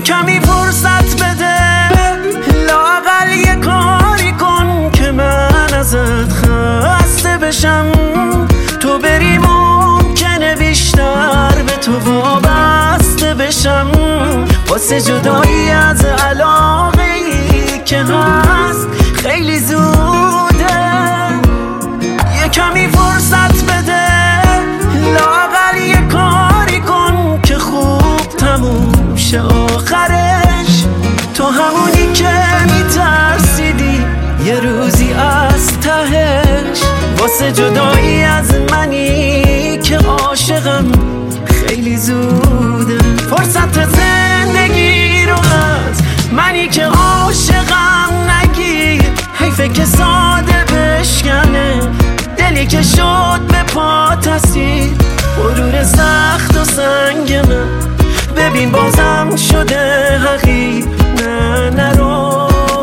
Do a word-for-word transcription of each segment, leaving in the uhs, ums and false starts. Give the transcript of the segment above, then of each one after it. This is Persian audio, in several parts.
یه کمی فرصت بده، لااقل یه کاری کن که من ازت خسته بشم. تو بری ممکنه بیشتر به تو وابسته بشم. واسه جدایی از علاقه ای که هست خیلی زوده. یه کمی فرصت بده، لااقل یه کاری کن که خوب تموم شه آخرش. تو همونی که میترسیدی یه روزی از تهش. واسه جدایی از منی که عاشقم خیلی زوده. فرصت زندگی رو از منی که عاشقم نگیر. حیفه که ساده بشکنه دلی که شد به پات اسیر. غرور سخت و سنگ من ببین بازم شده حقیر. نه نرو.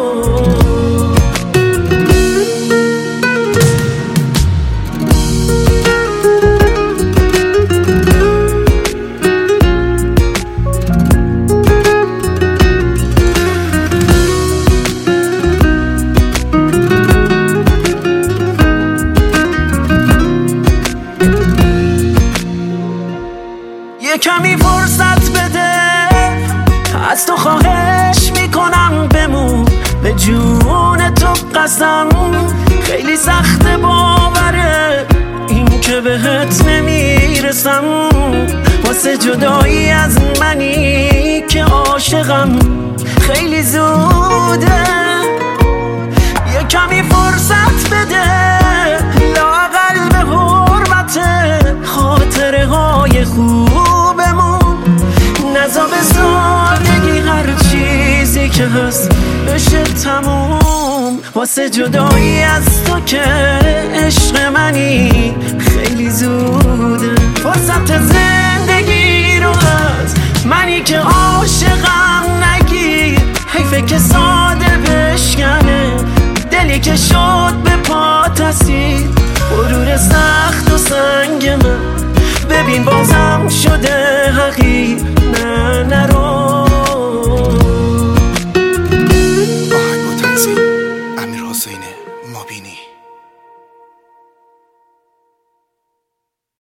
یه کمی فرصت بده، از تو خواهش میکنم بمون. به جون تو قسم خیلی سخت باوره این که بهت نمیرسم. واسه جدایی از منی که عاشقم خیلی زوده. یه کمی فرصت بده، لااقل به حرمت خاطره های خوبمون. نزا به سادگی هر چیزی که هست بشه تموم. واسه جدایی از تو که عشق منی خیلی زوده. فرصت زندگی رو از منی که عاشقم نگیر. حیفه که ساده بشکنه دلی که شد به پات اسیر. غرور سر